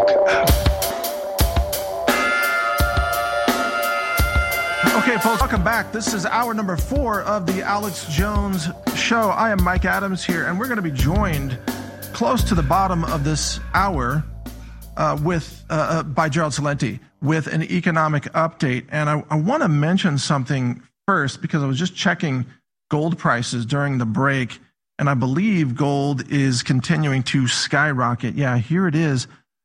Okay, folks, welcome back. This is hour number 4 of the Alex Jones Show. I am Mike Adams here, and we're going to be joined close to the bottom of this hour by Gerald Celente with an economic update. And I want to mention something first because I was just checking gold prices during the break, and I believe gold is continuing to skyrocket. Yeah, here it is,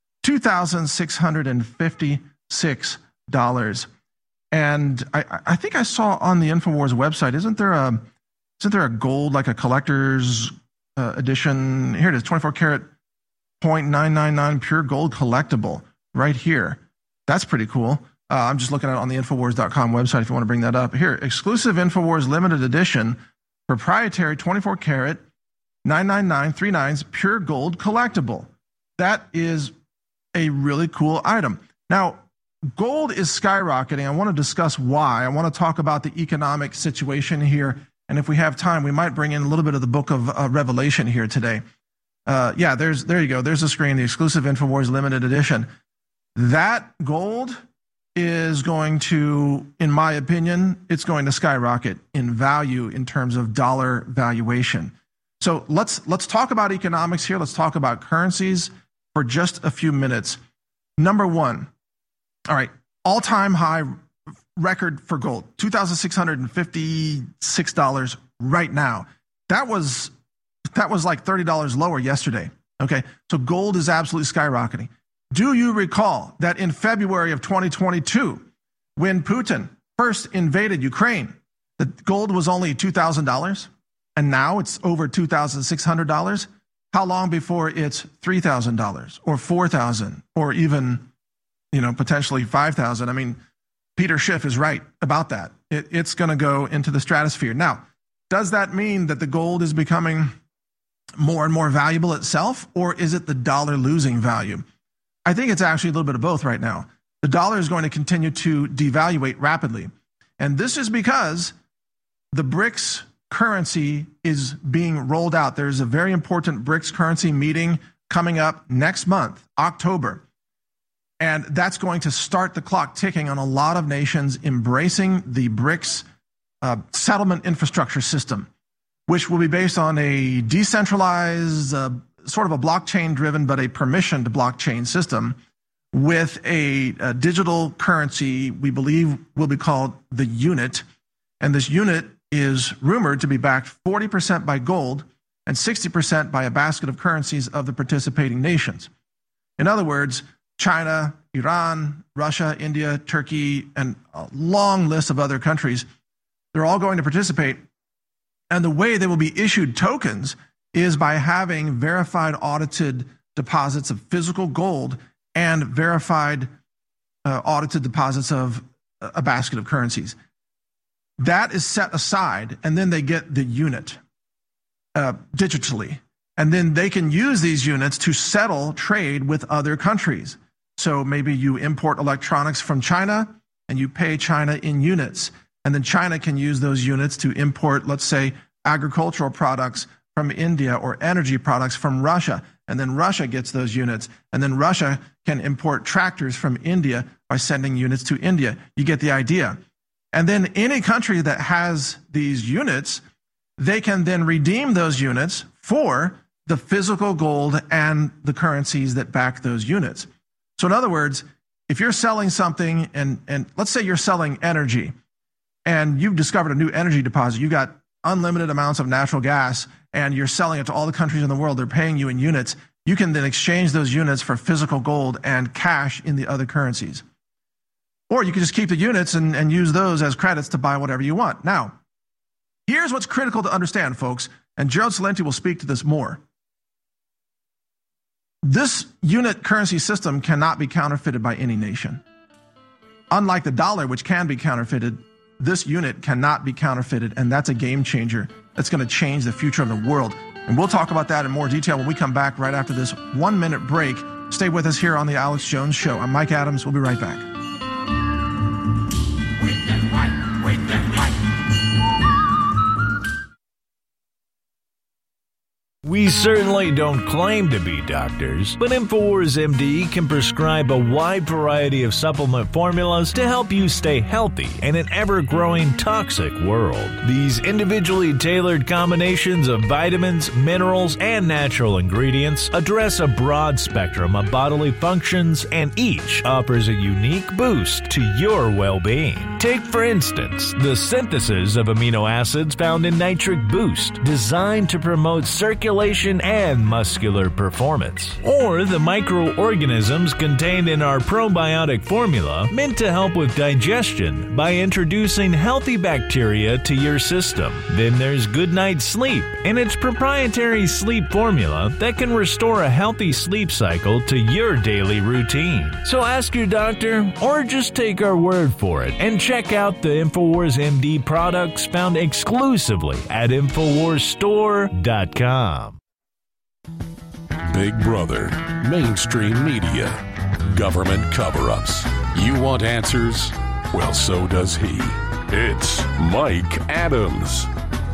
$2,656. And I think I saw on the InfoWars website, isn't there a gold, like a collector's edition? Here it is, 24 karat 0.999 pure gold collectible right here. That's pretty cool. I'm just looking at it on the Infowars.com website if you want to bring that up. Here, exclusive Infowars limited edition, proprietary 24 karat 99939s pure gold collectible. That is a really cool item. Now, gold is skyrocketing. I want to discuss why. I want to talk about the economic situation here. And if we have time, we might bring in a little bit of the book of Revelation here today. There you go. There's the screen, the exclusive Infowars limited edition. That gold is going to, in my opinion, it's going to skyrocket in value in terms of dollar valuation. So let's talk about economics here. Let's talk about currencies for just a few minutes. Number one, all right, all-time high record for gold, $2,656 right now. That was like $30 lower yesterday. Okay, so gold is absolutely skyrocketing. Do you recall that in February of 2022, when Putin first invaded Ukraine, the gold was only $2,000, and now it's over $2,600? How long before it's $3,000 or $4,000 or even potentially 5,000. I mean, Peter Schiff is right about that. It's going to go into the stratosphere. Now, does that mean that the gold is becoming more and more valuable itself, or is it the dollar losing value? I think it's actually a little bit of both right now. The dollar is going to continue to devaluate rapidly. And this is because the BRICS currency is being rolled out. There's a very important BRICS currency meeting coming up next month, October. And that's going to start the clock ticking on a lot of nations embracing the BRICS settlement infrastructure system, which will be based on a decentralized, sort of a blockchain-driven, but a permissioned blockchain system with a digital currency we believe will be called the unit. And this unit is rumored to be backed 40% by gold and 60% by a basket of currencies of the participating nations. In other words, China, Iran, Russia, India, Turkey, and a long list of other countries, they're all going to participate. And the way they will be issued tokens is by having verified audited deposits of physical gold and verified audited deposits of a basket of currencies. That is set aside, and then they get the unit digitally. And then they can use these units to settle trade with other countries. So maybe you import electronics from China and you pay China in units. And then China can use those units to import, let's say, agricultural products from India or energy products from Russia. And then Russia gets those units. And then Russia can import tractors from India by sending units to India. You get the idea. And then any country that has these units, they can then redeem those units for the physical gold and the currencies that back those units. So in other words, if you're selling something and let's say you're selling energy and you've discovered a new energy deposit, you got unlimited amounts of natural gas and you're selling it to all the countries in the world, they're paying you in units, you can then exchange those units for physical gold and cash in the other currencies. Or you can just keep the units and use those as credits to buy whatever you want. Now, here's what's critical to understand, folks, and Gerald Celente will speak to this more. This unit currency system cannot be counterfeited by any nation. Unlike the dollar, which can be counterfeited, this unit cannot be counterfeited, and that's a game changer. That's going to change the future of the world. And we'll talk about that in more detail when we come back right after this 1-minute break. Stay with us here on The Alex Jones Show. I'm Mike Adams. We'll be right back. We certainly don't claim to be doctors, but InfoWars MD can prescribe a wide variety of supplement formulas to help you stay healthy in an ever-growing toxic world. These individually tailored combinations of vitamins, minerals, and natural ingredients address a broad spectrum of bodily functions, and each offers a unique boost to your well-being. Take, for instance, the synthesis of amino acids found in Nitric Boost, designed to promote circulation and muscular performance. Or the microorganisms contained in our probiotic formula, meant to help with digestion by introducing healthy bacteria to your system. Then there's Good Night Sleep and its proprietary sleep formula that can restore a healthy sleep cycle to your daily routine. So ask your doctor or just take our word for it and check out the InfoWars MD products found exclusively at InfoWarsStore.com. Big Brother, mainstream media, government cover-ups. You want answers? Well, so does he. It's Mike Adams.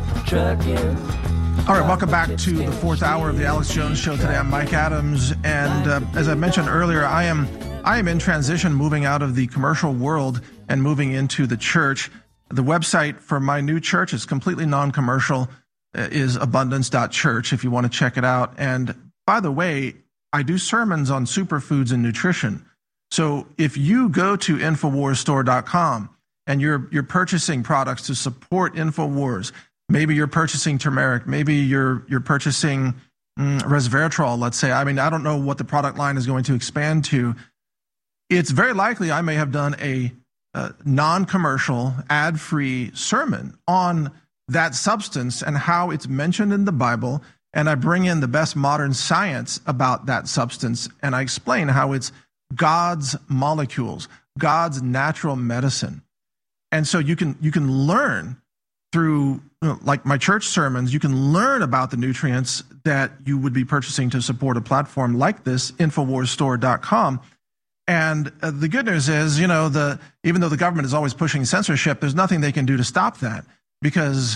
All right, welcome back to the fourth hour of the Alex Jones Show. Today I'm Mike Adams, and as I mentioned earlier, I am in transition, moving out of the commercial world and moving into the church. The website for my new church is completely non-commercial, is abundance.church if you want to check it out. And by the way, I do sermons on superfoods and nutrition. So if you go to InfoWarsStore.com and you're purchasing products to support InfoWars, maybe you're purchasing turmeric, maybe you're purchasing resveratrol, let's say. I mean, I don't know what the product line is going to expand to. It's very likely I may have done a non-commercial, ad-free sermon on that substance and how it's mentioned in the Bible, and I bring in the best modern science about that substance, and I explain how it's God's molecules, God's natural medicine. And so you can learn through, like my church sermons, you can learn about the nutrients that you would be purchasing to support a platform like this, InfoWarsStore.com. And the good news is, even though the government is always pushing censorship, there's nothing they can do to stop that, because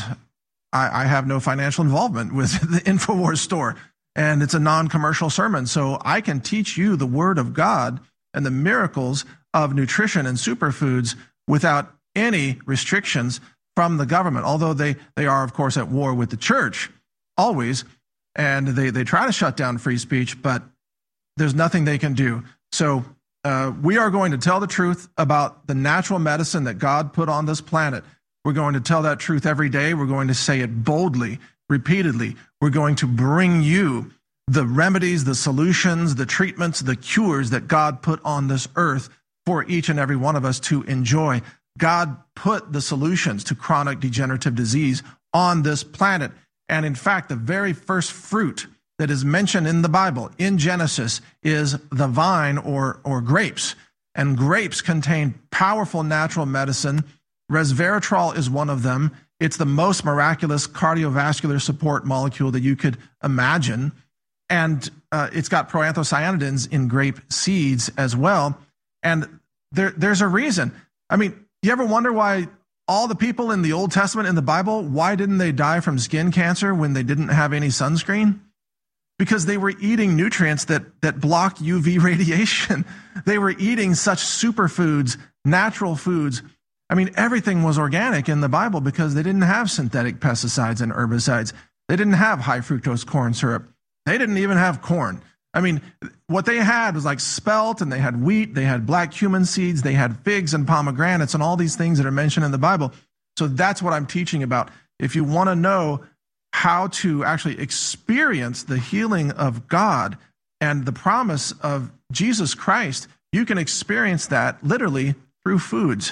I have no financial involvement with the InfoWars store, and it's a non-commercial sermon. So I can teach you the Word of God and the miracles of nutrition and superfoods without any restrictions from the government, although they are, of course, at war with the church, always, and they try to shut down free speech, but there's nothing they can do. So we are going to tell the truth about the natural medicine that God put on this planet. We're going to tell that truth every day. We're going to say it boldly, repeatedly. We're going to bring you the remedies, the solutions, the treatments, the cures that God put on this earth for each and every one of us to enjoy. God put the solutions to chronic degenerative disease on this planet. And in fact, the very first fruit that is mentioned in the Bible, in Genesis, is the vine or grapes. And grapes contain powerful natural medicine. Resveratrol is one of them. It's the most miraculous cardiovascular support molecule that you could imagine. And it's got proanthocyanidins in grape seeds as well. And there's a reason. I mean, you ever wonder why all the people in the Old Testament in the Bible, why didn't they die from skin cancer when they didn't have any sunscreen? Because they were eating nutrients that blocked UV radiation. They were eating such superfoods, natural foods. I mean, everything was organic in the Bible because they didn't have synthetic pesticides and herbicides. They didn't have high fructose corn syrup. They didn't even have corn. I mean, what they had was like spelt, and they had wheat, they had black cumin seeds, they had figs and pomegranates and all these things that are mentioned in the Bible. So that's what I'm teaching about. If you want to know how to actually experience the healing of God and the promise of Jesus Christ, you can experience that literally through foods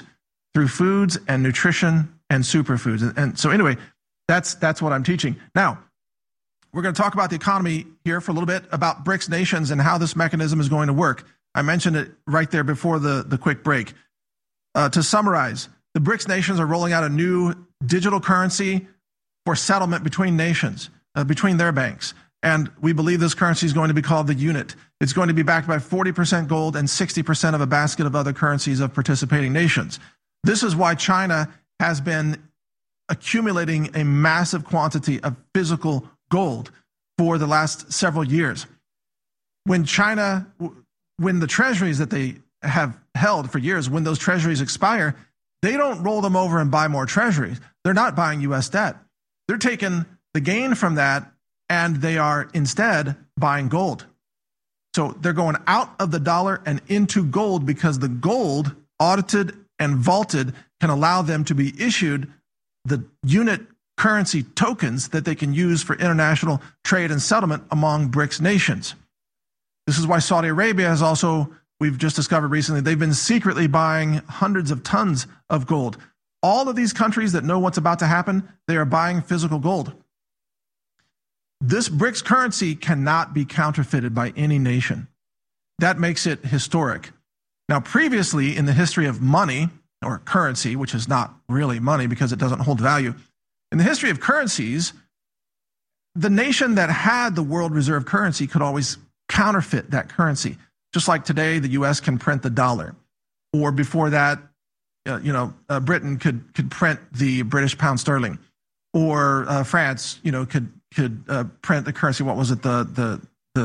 and nutrition and superfoods. And so anyway, that's what I'm teaching. Now, we're going to talk about the economy here for a little bit, about BRICS nations and how this mechanism is going to work. I mentioned it right there before the quick break. To summarize, the BRICS nations are rolling out a new digital currency for settlement between nations, between their banks. And we believe this currency is going to be called the unit. It's going to be backed by 40% gold and 60% of a basket of other currencies of participating nations. This is why China has been accumulating a massive quantity of physical gold. for the last several years. When the treasuries that they have held for years, when those treasuries expire, they don't roll them over and buy more treasuries. They're not buying U.S. debt. They're taking the gain from that and they are instead buying gold. So they're going out of the dollar and into gold because the gold, audited and vaulted, can allow them to be issued the unit currency tokens that they can use for international trade and settlement among BRICS nations. This is why Saudi Arabia has also, we've just discovered recently, they've been secretly buying hundreds of tons of gold. All of these countries that know what's about to happen, they are buying physical gold. This BRICS currency cannot be counterfeited by any nation. That makes it historic. Now, previously in the history of money or currency, which is not really money because it doesn't hold value, in the history of currencies, the nation that had the world reserve currency could always counterfeit that currency. Just like today, the U.S. can print the dollar. Or before that, Britain could print the British pound sterling. Or France, could print the currency. What was it? The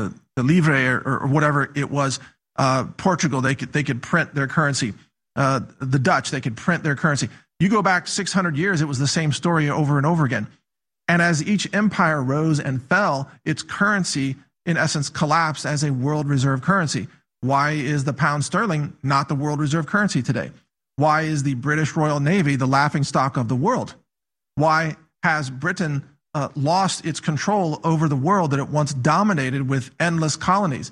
livre or whatever it was. Portugal, they could print their currency. The Dutch, they could print their currency. You go back 600 years, it was the same story over and over again. And as each empire rose and fell, its currency, in essence, collapsed as a world reserve currency. Why is the pound sterling not the world reserve currency today? Why is the British Royal Navy the laughingstock of the world? Why has Britain lost its control over the world that it once dominated with endless colonies?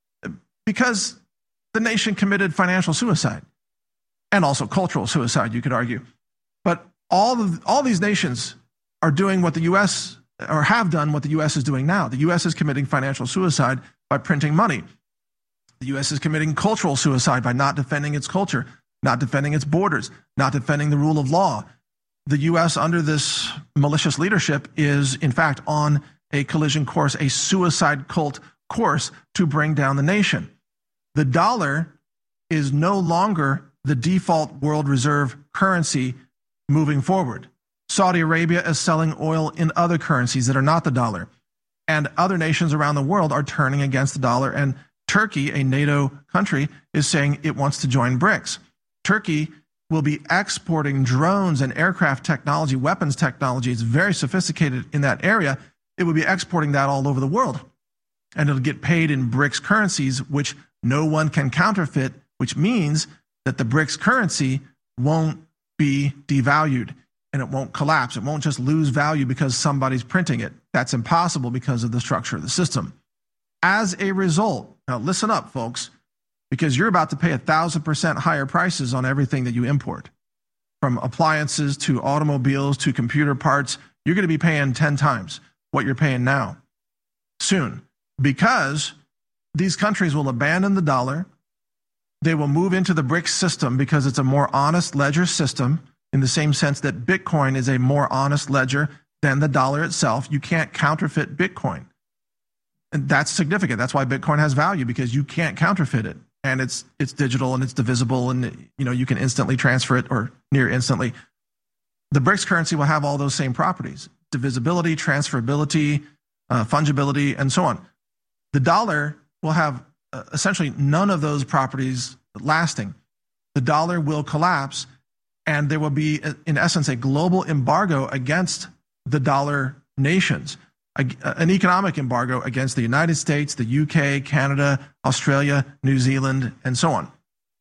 Because the nation committed financial suicide and also cultural suicide, you could argue. But all these nations are doing what the U.S. or have done what the U.S. is doing now. The U.S. is committing financial suicide by printing money. The U.S. is committing cultural suicide by not defending its culture, not defending its borders, not defending the rule of law. The U.S. under this malicious leadership is, in fact, on a collision course, a suicide cult course to bring down the nation. The dollar is no longer the default world reserve currency moving forward. Saudi Arabia is selling oil in other currencies that are not the dollar. And other nations around the world are turning against the dollar. And Turkey, a NATO country, is saying it wants to join BRICS. Turkey will be exporting drones and aircraft technology, weapons technology. It's very sophisticated in that area. It will be exporting that all over the world. And it'll get paid in BRICS currencies, which no one can counterfeit, which means that the BRICS currency won't be devalued and it won't collapse. It won't just lose value because somebody's printing it. That's impossible because of the structure of the system. As a result, now listen up, folks, because you're about to pay 1,000% higher prices on everything that you import. From appliances to automobiles to computer parts, you're going to be paying 10 times what you're paying now soon, because these countries will abandon the dollar. They will move into the BRICS system because it's a more honest ledger system, in the same sense that Bitcoin is a more honest ledger than the dollar itself. You can't counterfeit Bitcoin. And that's significant. That's why Bitcoin has value, because you can't counterfeit it. And it's digital and it's divisible, and you can instantly transfer it, or near instantly. The BRICS currency will have all those same properties: divisibility, transferability, fungibility, and so on. The dollar will have essentially none of those properties lasting. The dollar will collapse, and there will be, in essence, a global embargo against the dollar nations, an economic embargo against the United States, the UK, Canada, Australia, New Zealand, and so on.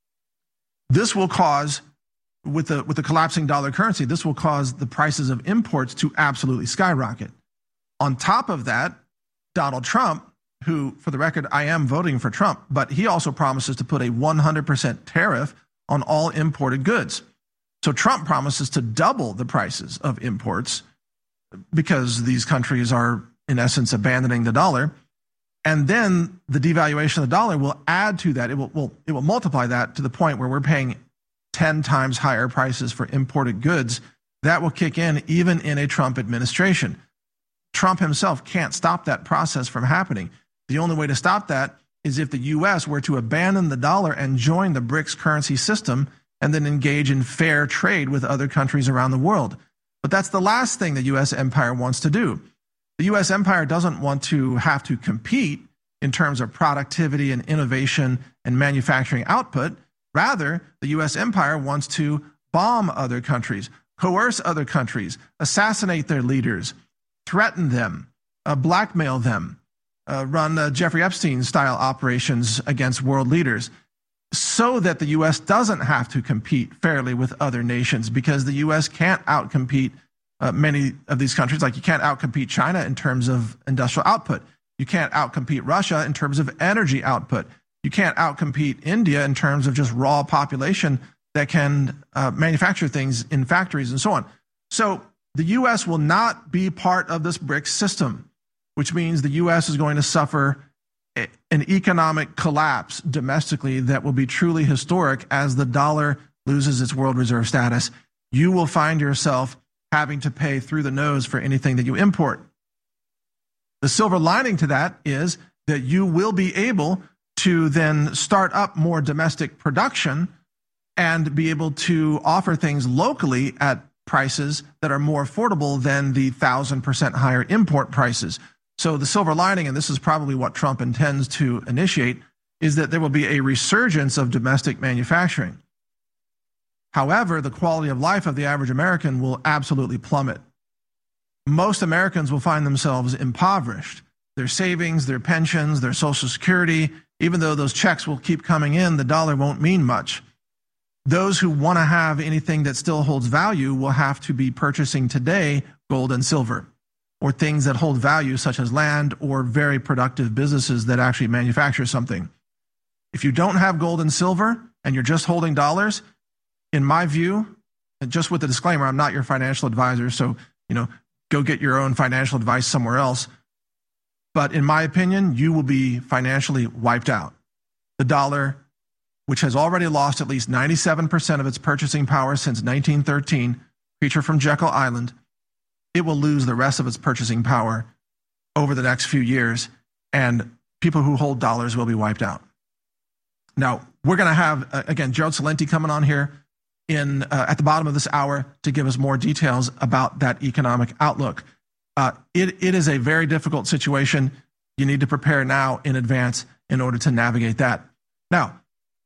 This will cause, with the collapsing dollar currency, this will cause the prices of imports to absolutely skyrocket. On top of that, Donald Trump, who, for the record, I am voting for Trump, but he also promises to put a 100% tariff on all imported goods. So Trump promises to double the prices of imports because these countries are, in essence, abandoning the dollar. And then the devaluation of the dollar will add to that. It will multiply that to the point where we're paying 10 times higher prices for imported goods. That will kick in even in a Trump administration. Trump himself can't stop that process from happening. The only way to stop that is if the U.S. were to abandon the dollar and join the BRICS currency system and then engage in fair trade with other countries around the world. But that's the last thing the U.S. empire wants to do. The U.S. empire doesn't want to have to compete in terms of productivity and innovation and manufacturing output. Rather, the U.S. empire wants to bomb other countries, coerce other countries, assassinate their leaders, threaten them, blackmail them, run Jeffrey Epstein-style operations against world leaders, so that the U.S. doesn't have to compete fairly with other nations, because the U.S. can't outcompete many of these countries. Like, you can't outcompete China in terms of industrial output. You can't outcompete Russia in terms of energy output. You can't outcompete India in terms of just raw population that can manufacture things in factories and so on. So the U.S. will not be part of this BRICS system, which means the U.S. is going to suffer an economic collapse domestically that will be truly historic as the dollar loses its world reserve status. You will find yourself having to pay through the nose for anything that you import. The silver lining to that is that you will be able to then start up more domestic production and be able to offer things locally at prices that are more affordable than the 1,000% higher import prices. So the silver lining, and this is probably what Trump intends to initiate, is that there will be a resurgence of domestic manufacturing. However, the quality of life of the average American will absolutely plummet. Most Americans will find themselves impoverished. Their savings, their pensions, their Social Security, even though those checks will keep coming in, the dollar won't mean much. Those who want to have anything that still holds value will have to be purchasing today gold and silver, or things that hold value such as land or very productive businesses that actually manufacture something. If you don't have gold and silver and you're just holding dollars, in my view, and just with the disclaimer, I'm not your financial advisor, so go get your own financial advice somewhere else. But in my opinion, you will be financially wiped out. The dollar, which has already lost at least 97% of its purchasing power since 1913, creature from Jekyll Island, it will lose the rest of its purchasing power over the next few years, and people who hold dollars will be wiped out. Now, we're going to have, again, Gerald Celente coming on here at the bottom of this hour to give us more details about that economic outlook. It is a very difficult situation. You need to prepare now in advance in order to navigate that. Now,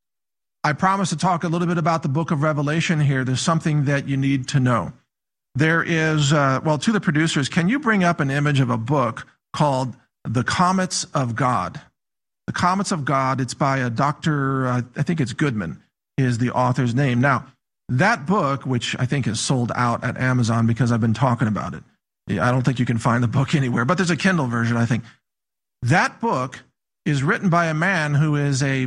I promised to talk a little bit about the book of Revelation here. There's something that you need to know. There is, to the producers, can you bring up an image of a book called The Comets of God? The Comets of God, it's by a Dr., I think it's Goodman, is the author's name. Now, that book, which I think is sold out at Amazon because I've been talking about it. I don't think you can find the book anywhere, but there's a Kindle version, I think. That book is written by a man who is a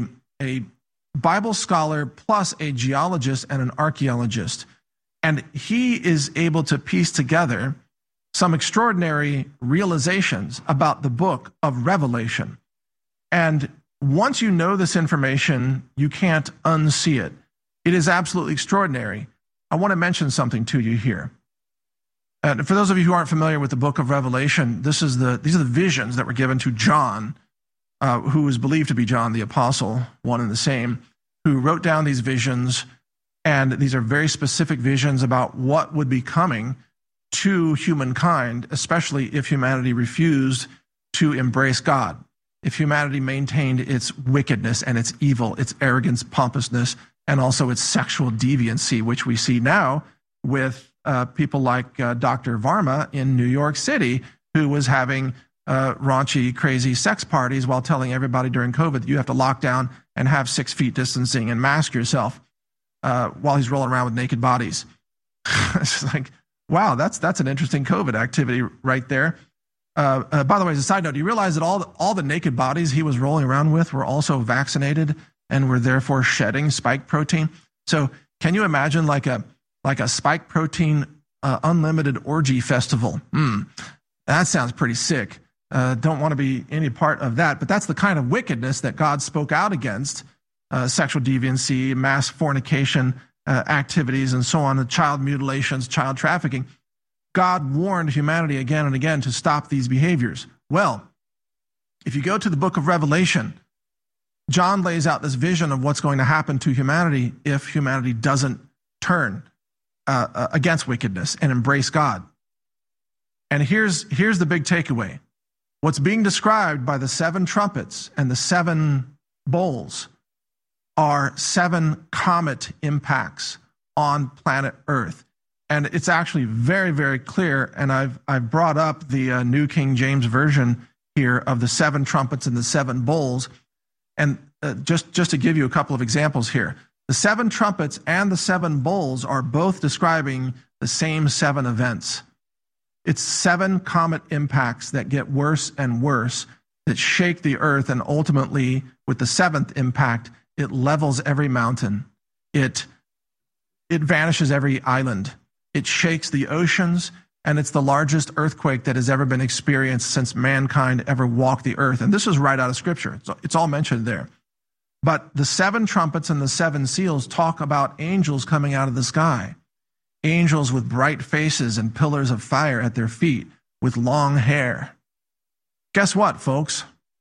Bible scholar plus a geologist and an archaeologist. And he is able to piece together some extraordinary realizations about the book of Revelation. And once you know this information, you can't unsee it. It is absolutely extraordinary. I want to mention something to you here. And for those of you who aren't familiar with the book of Revelation, these are the visions that were given to John, who is believed to be John the Apostle, one and the same, who wrote down these visions. And these are very specific visions about what would be coming to humankind, especially if humanity refused to embrace God, if humanity maintained its wickedness and its evil, its arrogance, pompousness, and also its sexual deviancy, which we see now with people like Dr. Varma in New York City, who was having raunchy, crazy sex parties while telling everybody during COVID that you have to lock down and have 6 feet distancing and mask yourself while he's rolling around with naked bodies. It's like, wow, that's an interesting COVID activity right there. By the way, as a side note, do you realize that all the naked bodies he was rolling around with were also vaccinated and were therefore shedding spike protein? So can you imagine like a spike protein unlimited orgy festival? That sounds pretty sick. Don't want to be any part of that. But that's the kind of wickedness that God spoke out against, sexual deviancy, mass fornication activities, and so on, the child mutilations, child trafficking. God warned humanity again and again to stop these behaviors. Well, if you go to the book of Revelation, John lays out this vision of what's going to happen to humanity if humanity doesn't turn against wickedness and embrace God. And here's the big takeaway. What's being described by the 7 trumpets and the 7 bowls are 7 comet impacts on planet Earth. And it's actually very, very clear. And I've brought up the New King James Version here of the 7 trumpets and the 7 bowls. And just to give you a couple of examples here, the 7 trumpets and the 7 bowls are both describing the same 7 events. It's 7 comet impacts that get worse and worse, that shake the earth, and ultimately, with the 7th impact, it levels every mountain. It vanishes every island. It shakes the oceans, and it's the largest earthquake that has ever been experienced since mankind ever walked the earth. And this is right out of Scripture. It's all mentioned there. But the 7 trumpets and the 7 seals talk about angels coming out of the sky. Angels with bright faces and pillars of fire at their feet with long hair. Guess what, folks?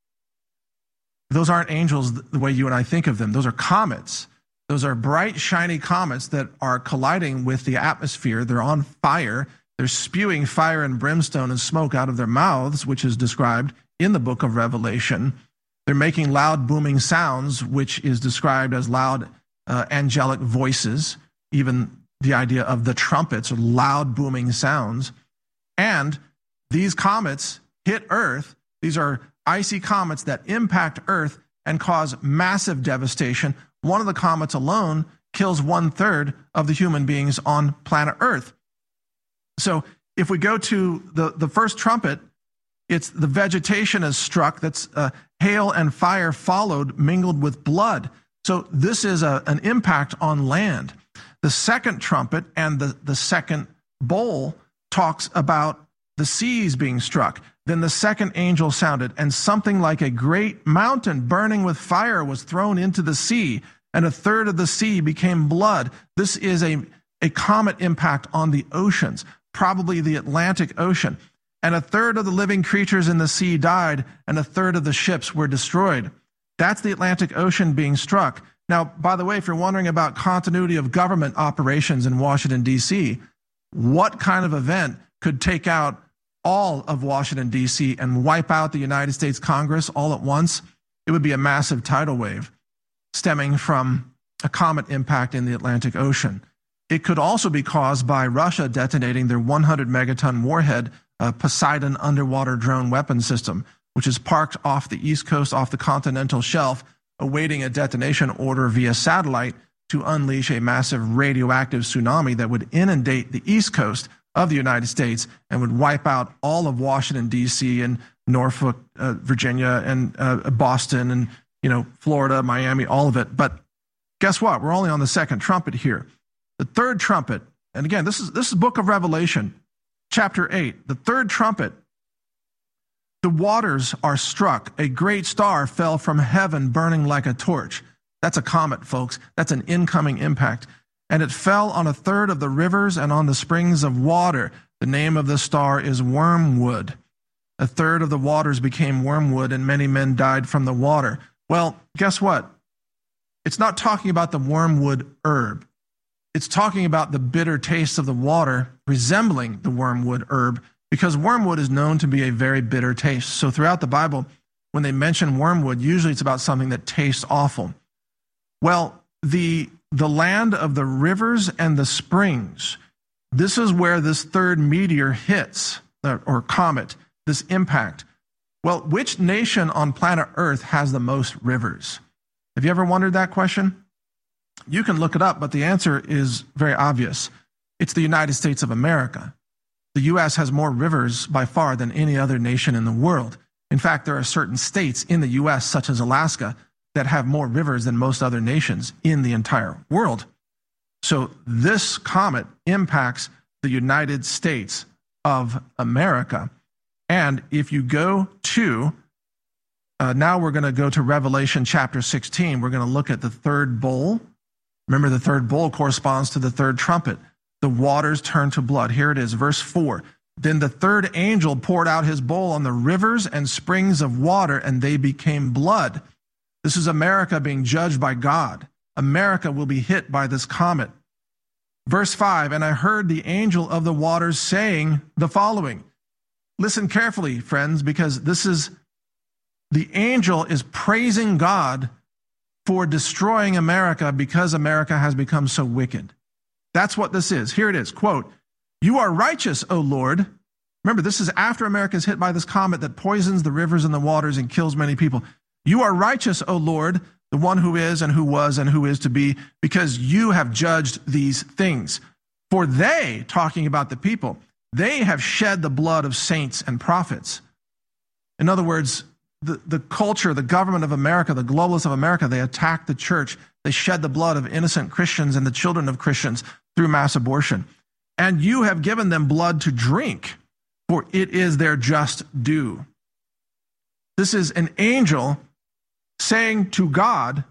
Those aren't angels the way you and I think of them. Those are comets. Those are bright, shiny comets that are colliding with the atmosphere. They're on fire. They're spewing fire and brimstone and smoke out of their mouths, which is described in the book of Revelation. They're making loud, booming sounds, which is described as loud, angelic voices. Even the idea of the trumpets or loud, booming sounds. And these comets hit Earth. These are icy comets that impact Earth and cause massive devastation. One of the comets alone kills 1/3 of the human beings on planet Earth. So if we go to the first trumpet, it's the vegetation is struck. That's hail and fire followed, mingled with blood. So this is an impact on land. The second trumpet and the second bowl talks about the seas being struck. Then the second angel sounded, and something like a great mountain burning with fire was thrown into the sea, and 1/3 of the sea became blood. This is a comet impact on the oceans, probably the Atlantic Ocean. And 1/3 of the living creatures in the sea died, and 1/3 of the ships were destroyed. That's the Atlantic Ocean being struck. Now, by the way, if you're wondering about continuity of government operations in Washington, D.C., what kind of event could take out all of Washington, D.C. and wipe out the United States Congress all at once? It would be a massive tidal wave stemming from a comet impact in the Atlantic Ocean. It could also be caused by Russia detonating their 100-megaton warhead Poseidon underwater drone weapon system, which is parked off the East Coast, off the continental shelf, awaiting a detonation order via satellite to unleash a massive radioactive tsunami that would inundate the East Coast of the United States and would wipe out all of Washington, D.C. and Norfolk, Virginia, and Boston, and Florida, Miami, all of it. But guess what? We're only on the second trumpet here. The third trumpet, and again, this is Book of Revelation, chapter 8. The third trumpet, the waters are struck. A great star fell from heaven burning like a torch. That's a comet, folks. That's an incoming impact. And it fell on 1/3 of the rivers and on the springs of water. The name of the star is wormwood. 1/3 of the waters became wormwood, and many men died from the water. Well, guess what? It's not talking about the wormwood herb. It's talking about the bitter taste of the water resembling the wormwood herb, because wormwood is known to be a very bitter taste. So throughout the Bible, when they mention wormwood, usually it's about something that tastes awful. Well, the land of the rivers and the springs, this is where this third meteor hits, or comet, this impact. Well, which nation on planet Earth has the most rivers? Have you ever wondered that question? You can look it up, but the answer is very obvious. It's the United States of America. The U.S. has more rivers by far than any other nation in the world. In fact, there are certain states in the U.S., such as Alaska, that have more rivers than most other nations in the entire world. So this comet impacts the United States of America. And if you go to, now we're going to go to Revelation chapter 16. We're going to look at the third bowl. Remember, the third bowl corresponds to the third trumpet. The waters turn to blood. Here it is, verse 4. Then the third angel poured out his bowl on the rivers and springs of water, and they became blood. This is America being judged by God. America will be hit by this comet. Verse 5, and I heard the angel of the waters saying the following, listen carefully, friends, because the angel is praising God for destroying America because America has become so wicked. That's what this is. Here it is, quote, "You are righteous, O Lord." Remember, this is after America is hit by this comet that poisons the rivers and the waters and kills many people. "You are righteous, O Lord, the one who is and who was and who is to be, because you have judged these things. For they," talking about the people, "they have shed the blood of saints and prophets." In other words, the culture, the government of America, the globalists of America, they attacked the church. They shed the blood of innocent Christians and the children of Christians through mass abortion. "And you have given them blood to drink, for it is their just due." This is an angel saying to God,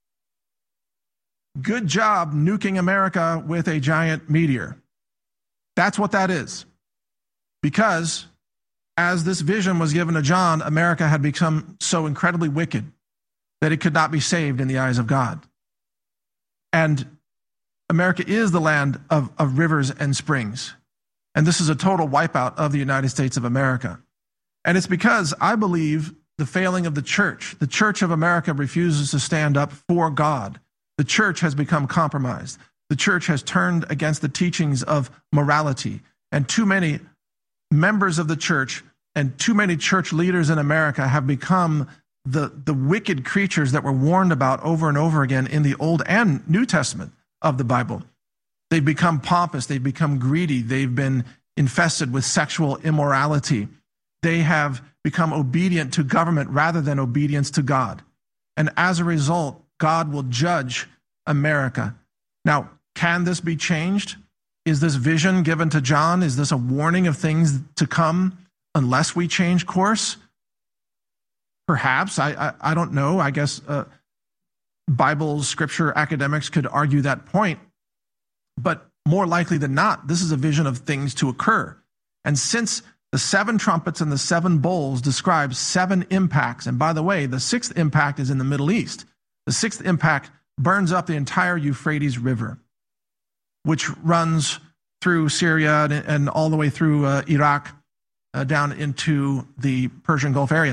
good job nuking America with a giant meteor. That's what that is. Because as this vision was given to John, America had become so incredibly wicked that it could not be saved in the eyes of God. And America is the land of rivers and springs. And this is a total wipeout of the United States of America. And it's because I believe the failing of the Church of America refuses to stand up for God. The church has become compromised. The church has turned against the teachings of morality. And too many members of the church and too many church leaders in America have become the wicked creatures that were warned about over and over again in the Old and New Testament of the Bible. They've become pompous. They've become greedy. They've been infested with sexual immorality. They have become obedient to government rather than obedience to God. And as a result, God will judge America. Now, can this be changed? Is this vision given to John? Is this a warning of things to come unless we change course? Perhaps. I don't know. I guess Bible, scripture academics could argue that point. But more likely than not, this is a vision of things to occur. And since the 7 trumpets and the 7 bowls describe 7 impacts, and by the way, the 6th impact is in the Middle East. The 6th impact burns up the entire Euphrates River, which runs through Syria and all the way through Iraq, down into the Persian Gulf area.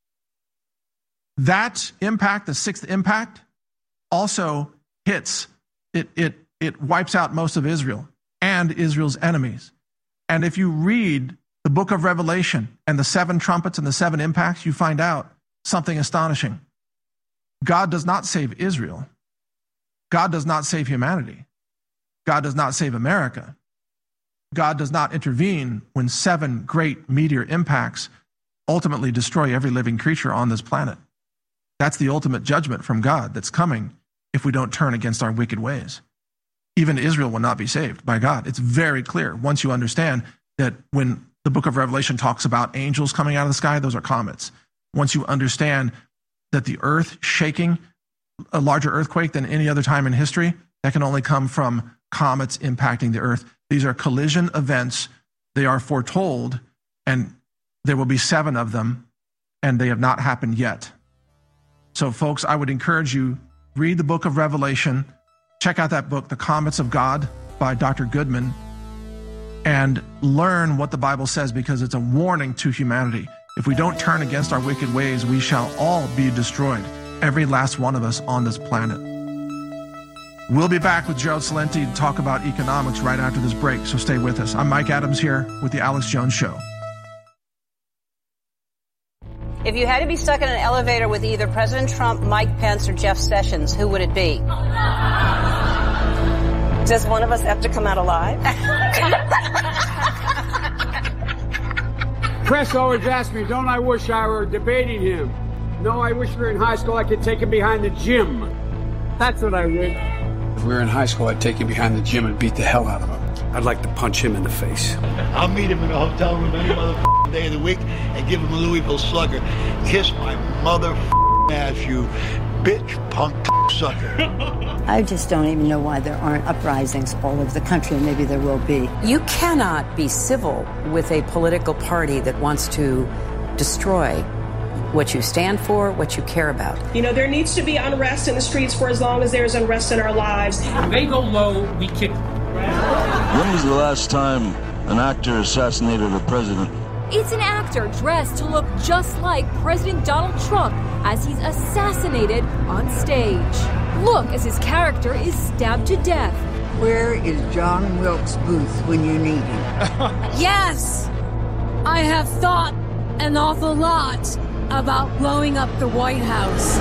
That impact, the 6th impact, also hits, it wipes out most of Israel and Israel's enemies. And if you read the book of Revelation and the 7 trumpets and the 7 impacts, you find out something astonishing. God does not save Israel. God does not save humanity. God does not save America. God does not intervene when 7 great meteor impacts ultimately destroy every living creature on this planet. That's the ultimate judgment from God that's coming if we don't turn against our wicked ways. Even Israel will not be saved by God. It's very clear once you understand that when the book of Revelation talks about angels coming out of the sky, those are comets. Once you understand that the earth shaking, a larger earthquake than any other time in history, that can only come from comets impacting the earth. These are collision events. They are foretold, and there will be 7 of them, and they have not happened yet. So, folks, I would encourage you, read the book of Revelation. Check out that book, The Comets of God, by Dr. Goodman, and learn what the Bible says, because it's a warning to humanity. If we don't turn against our wicked ways, we shall all be destroyed, every last one of us on this planet. We'll be back with Gerald Celente to talk about economics right after this break, so stay with us. I'm Mike Adams here with The Alex Jones Show. If you had to be stuck in an elevator with either President Trump, Mike Pence, or Jeff Sessions, who would it be? Does one of us have to come out alive? Press always asks me, don't I wish I were debating him? No, I wish we were in high school, I could take him behind the gym. That's what I wish. If we were in high school, I'd take him behind the gym and beat the hell out of him. I'd like to punch him in the face. I'll meet him in a hotel room any motherfucking day of the week and give him a Louisville Slugger. Kiss my motherfucking ass, you bitch punk sucker. I just don't even know why there aren't uprisings all over the country, and maybe there will be. You cannot be civil with a political party that wants to destroy what you stand for, what you care about. You know, there needs to be unrest in the streets for as long as there's unrest in our lives. When they go low, we kick them. When was the last time an actor assassinated a president? It's an actor dressed to look just like President Donald Trump as he's assassinated on stage. Look as his character is stabbed to death. Where is John Wilkes Booth when you need him? Yes! I have thought an awful lot about blowing up the White House.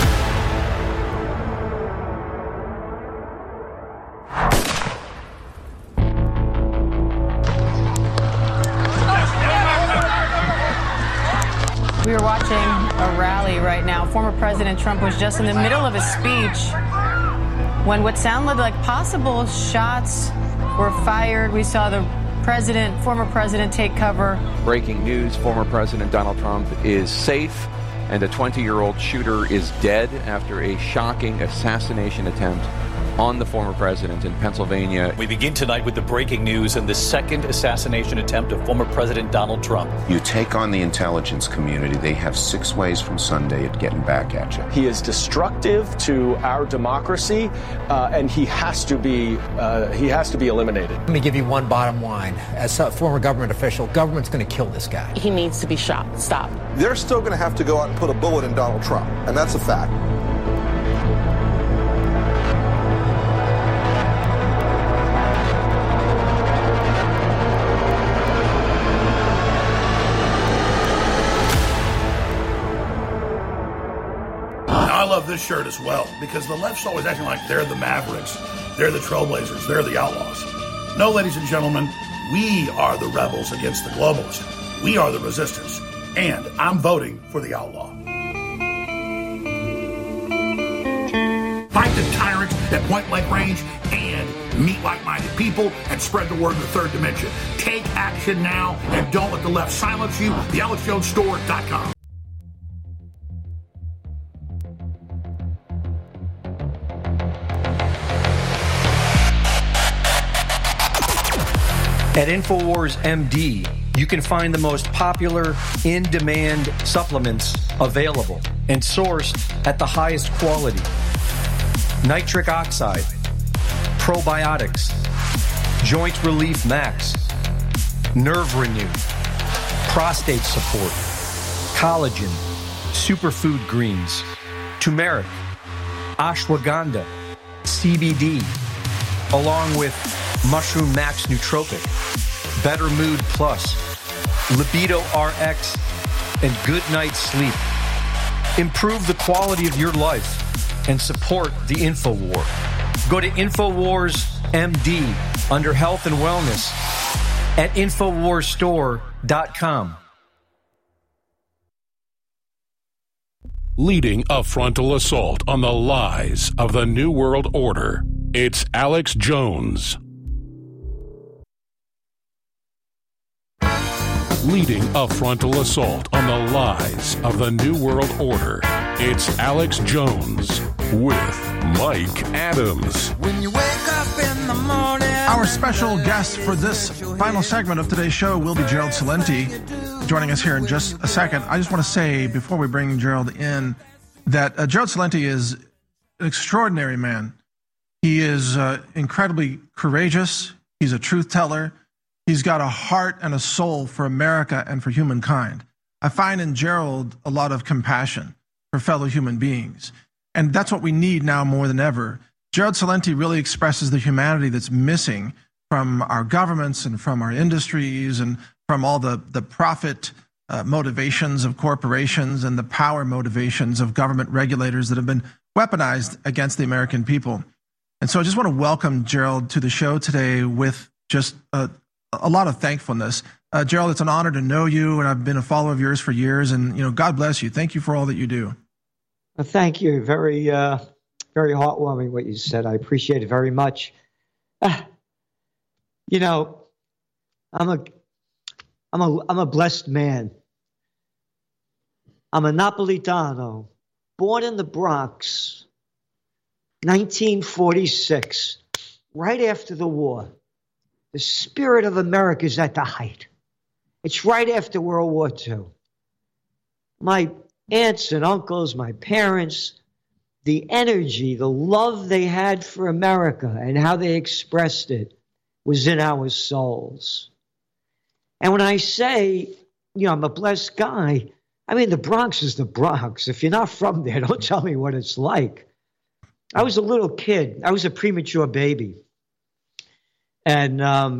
We are watching a rally right now. Former President Trump was just in the middle of a speech when what sounded like possible shots were fired. We saw the former president, take cover. Breaking news, former President Donald Trump is safe, and a 20-year-old shooter is dead after a shocking assassination attempt on the former president in Pennsylvania. We begin tonight with the breaking news and the second assassination attempt of former President Donald Trump. You take on the intelligence community, they have 6 ways from Sunday at getting back at you. He is destructive to our democracy, and he has to be eliminated. Let me give you one bottom line. As a former government official, government's going to kill this guy. He needs to be shot. Stop. They're still going to have to go out and put a bullet in Donald Trump, and that's a fact. I love this shirt as well, because the left's always acting like they're the Mavericks, they're the Trailblazers, they're the Outlaws. No, ladies and gentlemen, we are the rebels against the globalists. We are the resistance, and I'm voting for the outlaw. Fight the tyrants at point-blank range and meet like-minded people and spread the word in the third dimension. Take action now and don't let the left silence you. TheAlexJonesStore.com. At InfoWars MD, you can find the most popular in-demand supplements available and sourced at the highest quality. Nitric oxide, probiotics, joint relief max, nerve renew, prostate support, collagen, superfood greens, turmeric, ashwagandha, CBD, along with Mushroom Max Nootropic, Better Mood Plus, Libido RX, and Good Night Sleep. Improve the quality of your life and support the InfoWar. Go to InfoWars MD under Health and Wellness at InfoWarsStore.com. Leading a frontal assault on the lies of the New World Order, it's Alex Jones. Leading a frontal assault on the lies of the New World Order, it's Alex Jones with Mike Adams. When you wake up in the morning. Our special guest for this final segment of today's show will be Gerald Celente, joining us here in just a second. I just want to say, before we bring Gerald in, that Gerald Celente is an extraordinary man. He is incredibly courageous. He's a truth teller. He's got a heart and a soul for America and for humankind. I find in Gerald a lot of compassion for fellow human beings. And that's what we need now more than ever. Gerald Celente really expresses the humanity that's missing from our governments and from our industries and from all the profit motivations of corporations and the power motivations of government regulators that have been weaponized against the American people. And so I just want to welcome Gerald to the show today with just a lot of thankfulness. Gerald, it's an honor to know you, and I've been a follower of yours for years, and God bless you. Thank you for all that you do. Well, thank you. Very, very heartwarming what you said. I appreciate it very much. I'm a blessed man. I'm a Napolitano, born in the Bronx, 1946, right after the war. The spirit of America is at the height. It's right after World War II. My aunts and uncles, my parents, the energy, the love they had for America and how they expressed it was in our souls. And when I say I'm a blessed guy. I mean, the Bronx is the Bronx. If you're not from there, don't tell me what it's like. I was a little kid. I was a premature baby. And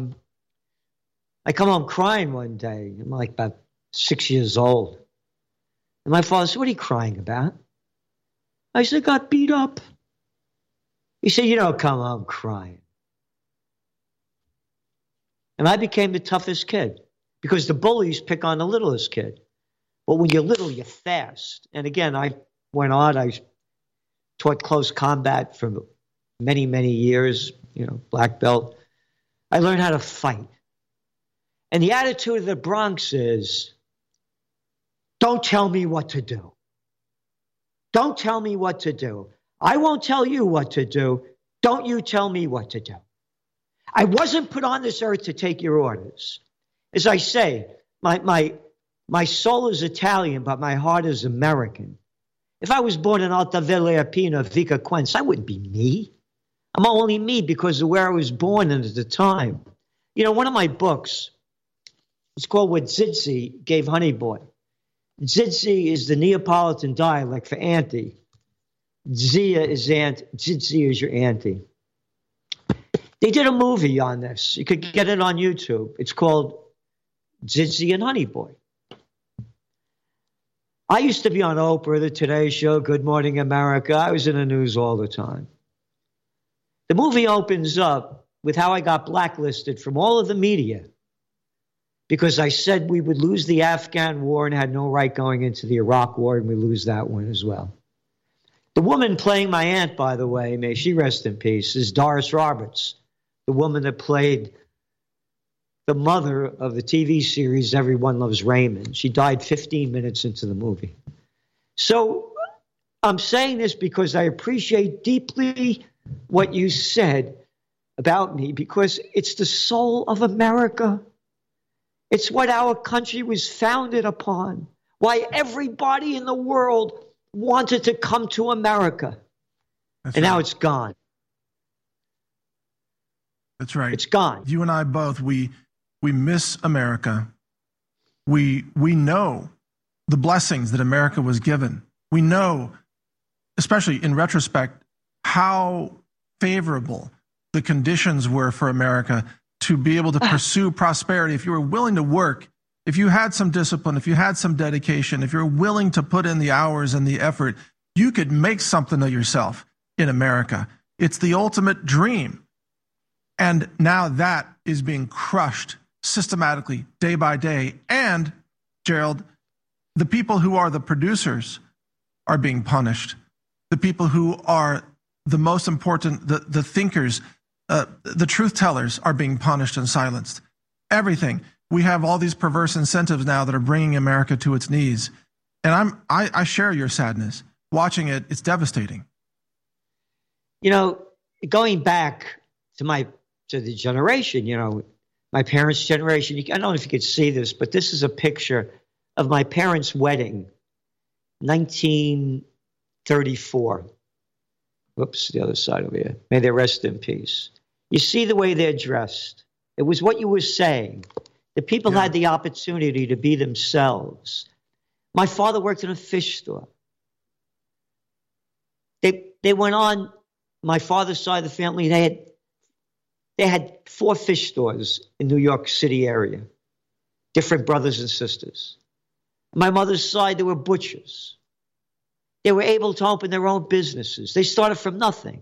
I come home crying one day. I'm like about 6 years old. And my father said, "What are you crying about?" I said, "I got beat up." He said, "You don't come home crying." And I became the toughest kid because the bullies pick on the littlest kid. But when you're little, you're fast. And again, I went on. I taught close combat for many, many years, black belt. I learned how to fight. And the attitude of the Bronx is, don't tell me what to do. Don't tell me what to do. I won't tell you what to do. Don't you tell me what to do. I wasn't put on this earth to take your orders. As I say, my soul is Italian, but my heart is American. If I was born in Alta Valle Arpino, Vica Quenz, I wouldn't be me. I'm only me because of where I was born and at the time. One of my books, it's called What Zidzi Gave Honey Boy. Zidzi is the Neapolitan dialect for auntie. Zia is aunt, Zidzi is your auntie. They did a movie on this. You could get it on YouTube. It's called Zidzi and Honey Boy. I used to be on Oprah, The Today Show, Good Morning America. I was in the news all the time. The movie opens up with how I got blacklisted from all of the media because I said we would lose the Afghan war and had no right going into the Iraq war, and we lose that one as well. The woman playing my aunt, by the way, may she rest in peace, is Doris Roberts, the woman that played the mother of the TV series Everyone Loves Raymond. She died 15 minutes into the movie. So I'm saying this because I appreciate deeply what you said about me, because it's the soul of America. It's what our country was founded upon. Why everybody in the world wanted to come to America. And now it's gone. That's right. It's gone. You and I both, we miss America. We know the blessings that America was given. We know, especially in retrospect, how favorable the conditions were for America to be able to pursue prosperity. If you were willing to work, if you had some discipline, if you had some dedication, if you're willing to put in the hours and the effort, you could make something of yourself in America. It's the ultimate dream. And now that is being crushed systematically, day by day. And, Gerald, the people who are the producers are being punished. The people who are the most important, the thinkers, the truth tellers are being punished and silenced. Everything. We have all these perverse incentives now that are bringing America to its knees. And I share your sadness. Watching it, it's devastating. Going back to the generation, my parents' generation, I don't know if you could see this, but this is a picture of my parents' wedding, 1934. Whoops, the other side over here. May they rest in peace. You see the way they're dressed. It was what you were saying. The people had the opportunity to be themselves. My father worked in a fish store. They went on, my father's side of the family, they had 4 fish stores in New York City area, different brothers and sisters. My mother's side, there were butchers. They were able to open their own businesses. They started from nothing.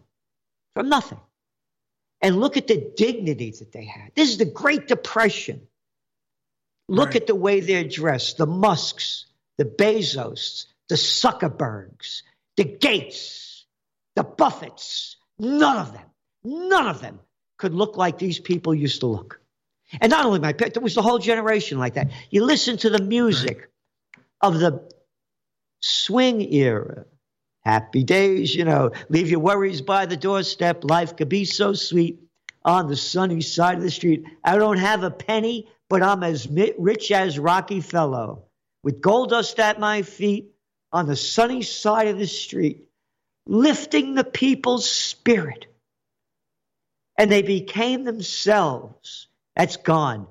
And look at the dignity that they had. This is the Great Depression. Look at the way they're dressed. The Musks, the Bezos, the Zuckerbergs, the Gates, the Buffetts. None of them could look like these people used to look. And not only my parents, there was the whole generation like that. You listen to the music of the swing era. Happy days, leave your worries by the doorstep. Life could be so sweet on the sunny side of the street. I don't have a penny, but I'm as rich as Rockefeller. With gold dust at my feet on the sunny side of the street, lifting the people's spirit. And they became themselves. That's gone.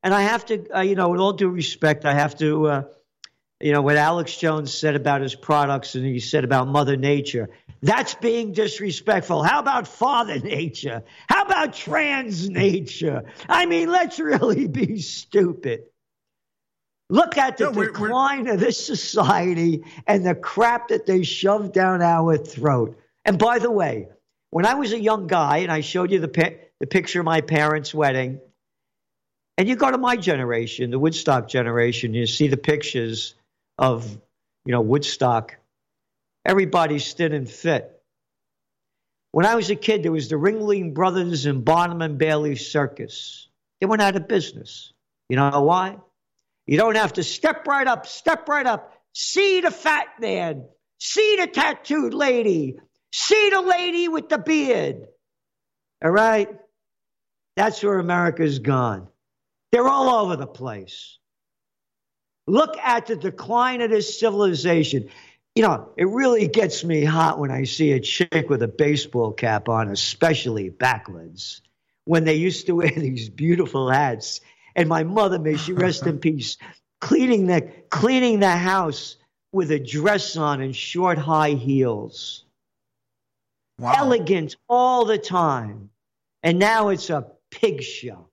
And I have to, with all due respect, I have to, what Alex Jones said about his products and he said about Mother Nature, that's being disrespectful. How about Father Nature? How about trans nature? I mean, let's really be stupid. Look at the decline of this society and the crap that they shove down our throat. And by the way, when I was a young guy and I showed you the picture of my parents' wedding, and you go to my generation, the Woodstock generation, you see the pictures of, Woodstock. Everybody's thin and fit. When I was a kid, there was the Ringling Brothers and Barnum and Bailey Circus. They went out of business. You know why? You don't have to step right up, see the fat man, see the tattooed lady, see the lady with the beard. All right? That's where America's gone. They're all over the place. Look at the decline of this civilization. It really gets me hot when I see a chick with a baseball cap on, especially backwards, when they used to wear these beautiful hats. And my mother, may she rest in peace, cleaning the house with a dress on and short high heels. Wow. Elegant all the time. And now it's a pig show.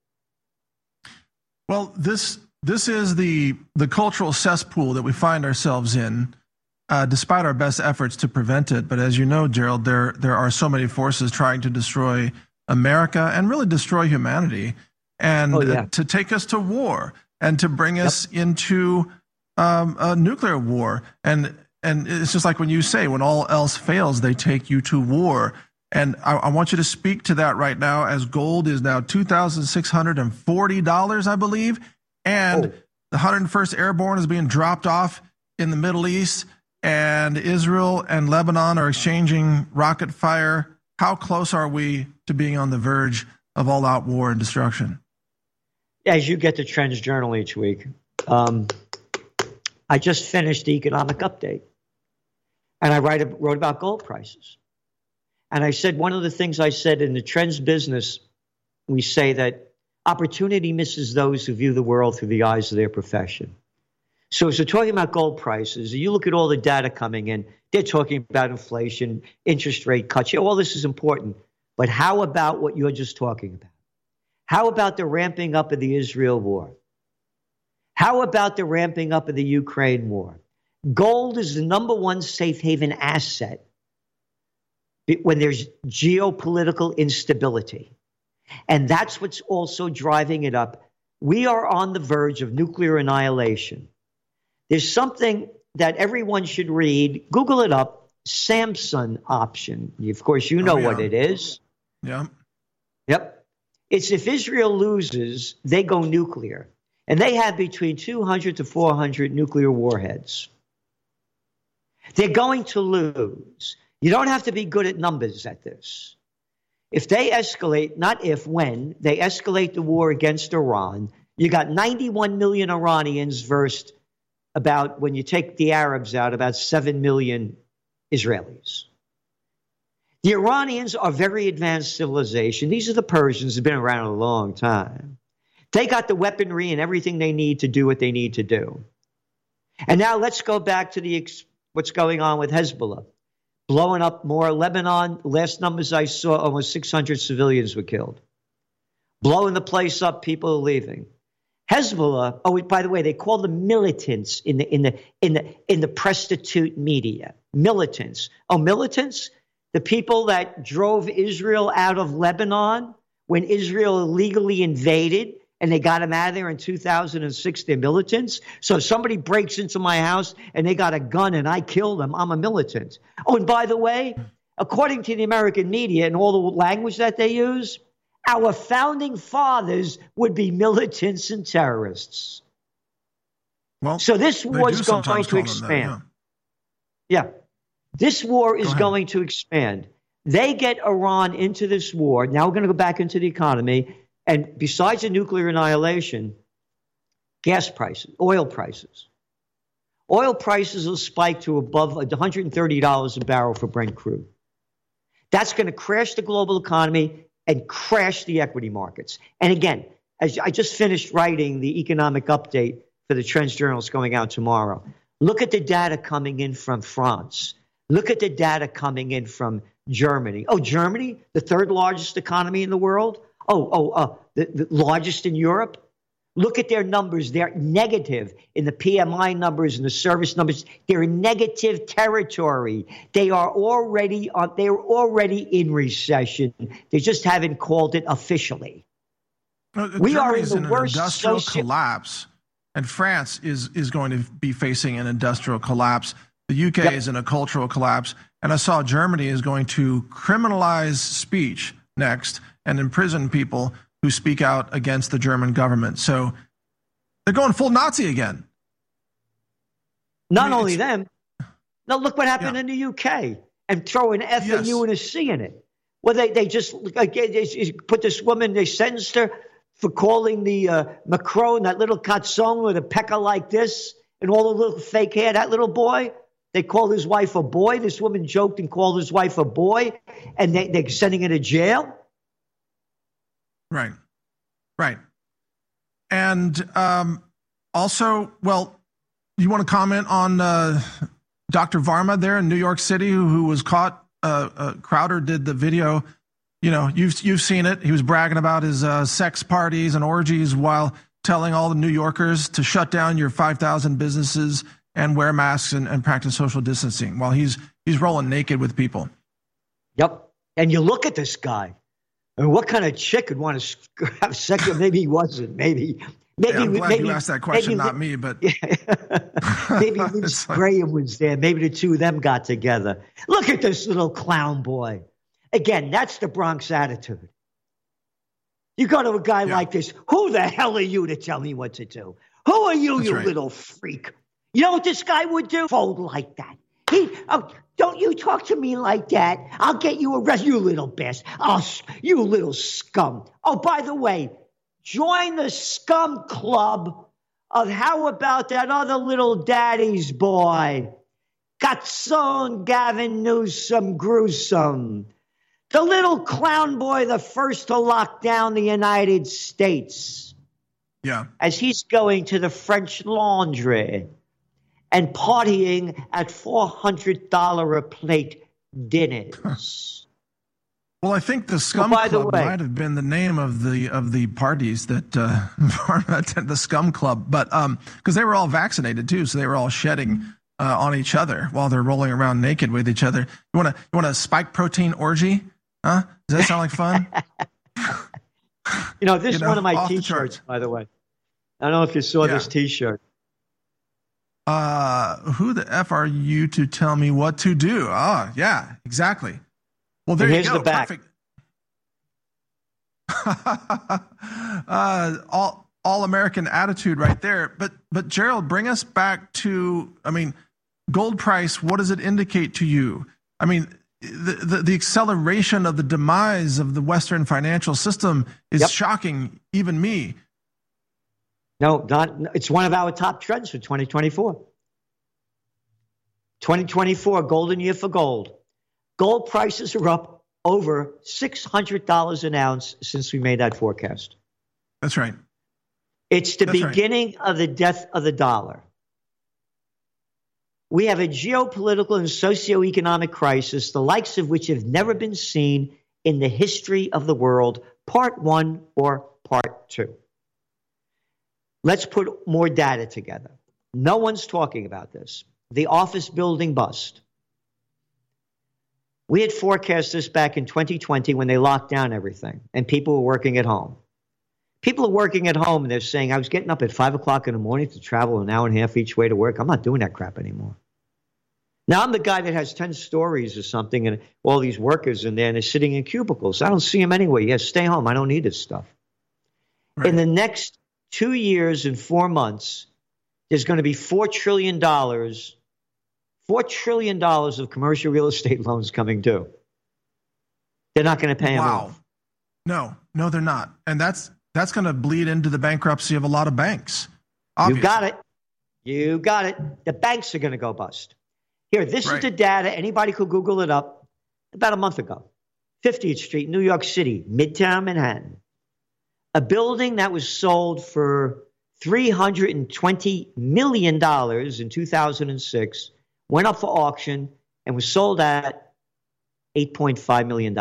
Well, this is the cultural cesspool that we find ourselves in, despite our best efforts to prevent it. But as you know, Gerald, there are so many forces trying to destroy America and really destroy humanity, and to take us to war and to bring us into a nuclear war. And it's just like when you say, when all else fails, they take you to war. And I want you to speak to that right now, as gold is now $2,640, I believe. And the 101st Airborne is being dropped off in the Middle East, and Israel and Lebanon are exchanging rocket fire. How close are we to being on the verge of all-out war and destruction? As you get the Trends Journal each week, I just finished the economic update, and I wrote about gold prices. And I said, one of the things I said in the Trends business, we say that opportunity misses those who view the world through the eyes of their profession. So as we're talking about gold prices, you look at all the data coming in, they're talking about inflation, interest rate cuts. All this is important. But how about what you're just talking about? How about the ramping up of the Israel war? How about the ramping up of the Ukraine war? Gold is the number one safe haven asset when there's geopolitical instability. And that's what's also driving it up. We are on the verge of nuclear annihilation. There's something that everyone should read. Google it up, Samson option. Of course, you know what it is. Yeah. Yep. It's if Israel loses, they go nuclear. And they have between 200 to 400 nuclear warheads. They're going to lose. You don't have to be good at numbers at this. If they escalate, not if, when, they escalate the war against Iran, you got 91 million Iranians versus about, when you take the Arabs out, about 7 million Israelis. The Iranians are very advanced civilization. These are the Persians who've been around a long time. They got the weaponry and everything they need to do what they need to do. And now let's go back to what's going on with Hezbollah. Blowing up more. Lebanon, last numbers I saw, almost 600 civilians were killed. Blowing the place up, people are leaving. Hezbollah, by the way, they call them militants in the prostitute media. Militants. Militants? The people that drove Israel out of Lebanon when Israel illegally invaded and they got them out of there in 2006, they're militants. So if somebody breaks into my house and they got a gun and I kill them, I'm a militant. And by the way, according to the American media and all the language that they use, our founding fathers would be militants and terrorists. Well, so this war is going to expand. Yeah. This war is going to expand. They get Iran into this war. Now we're going to go back into the economy. And besides the nuclear annihilation, gas prices, oil prices. Oil prices will spike to above $130 a barrel for Brent crude. That's going to crash the global economy and crash the equity markets. And again, as I just finished writing the economic update for the Trends Journal, it's going out tomorrow. Look at the data coming in from France. Look at the data coming in from Germany. Oh, Germany, the third largest economy in the world. The largest in Europe. Look at their numbers. They're negative in the PMI numbers and the service numbers. They're in negative territory. They are already in recession. They just haven't called it officially. We are in the worst industrial collapse, and France is going to be facing an industrial collapse. The UK is in a cultural collapse, and I saw Germany is going to criminalize speech next and imprison people who speak out against the German government. So they're going full Nazi again. Not only them. No, look what happened in the UK and throw an F, a U, and a C in it. Well, they just put this woman, they sentenced her for calling the Macron, that little catzon with a pecker like this and all the little fake hair, that little boy. They called his wife a boy. This woman joked and called his wife a boy, and they're sending her to jail. Right. And also, well, you want to comment on Dr. Varma there in New York City, who was caught? Crowder did the video. You know, you've seen it. He was bragging about his sex parties and orgies while telling all the New Yorkers to shut down your 5,000 businesses and wear masks and practice social distancing while he's rolling naked with people. Yep. And you look at this guy. I mean, what kind of chick would want to have sex with? Maybe he wasn't. Maybe I'm glad you asked that question, not me. But maybe Vince Graham was there. Maybe the two of them got together. Look at this little clown boy. Again, that's the Bronx attitude. You go to a guy like this. Who the hell are you to tell me what to do? Who are you, little freak? You know what this guy would do? Fold like that. Don't you talk to me like that. I'll get you arrested, you little bastard. Oh, you little scum. Oh, by the way, join the scum club of how about that other little daddy's boy? Gatson Gavin Newsom Gruesome. The little clown boy, the first to lock down the United States. Yeah. As he's going to the French Laundry and partying at $400 a plate dinners. Well, I think the Scum Club might have been the name of the parties that the Scum Club, but because they were all vaccinated too, so they were all shedding on each other while they're rolling around naked with each other. You want a spike protein orgy? Huh? Does that sound like fun? This is one of my T-shirts, by the way. I don't know if you saw this T-shirt. Who the F are you to tell me what to do? Oh, yeah, exactly. Well, there you go. The back. Perfect. All American attitude right there. But Gerald, bring us back to, gold price. What does it indicate to you? The acceleration of the demise of the Western financial system is shocking even me. No, it's one of our top trends for 2024. 2024, golden year for gold. Gold prices are up over $600 an ounce since we made that forecast. That's right. It's the beginning of the death of the dollar. We have a geopolitical and socioeconomic crisis, the likes of which have never been seen in the history of the world, part one or part two. Let's put more data together. No one's talking about this. The office building bust. We had forecast this back in 2020 when they locked down everything and people were working at home. People are working at home and they're saying, I was getting up at 5 o'clock in the morning to travel an hour and a half each way to work. I'm not doing that crap anymore. Now I'm the guy that has 10 stories or something and all these workers in there and they're sitting in cubicles. I don't see them anyway. Yes, stay home. I don't need this stuff. Right. In the next 2 years and 4 months, there's going to be $4 trillion of commercial real estate loans coming due. They're not going to pay them off. No, they're not. And that's going to bleed into the bankruptcy of a lot of banks. Obviously. You got it. The banks are going to go bust. Here, this is the data. Anybody could Google it up. About a month ago, 50th Street, New York City, Midtown Manhattan. A building that was sold for $320 million in 2006 went up for auction and was sold at $8.5 million.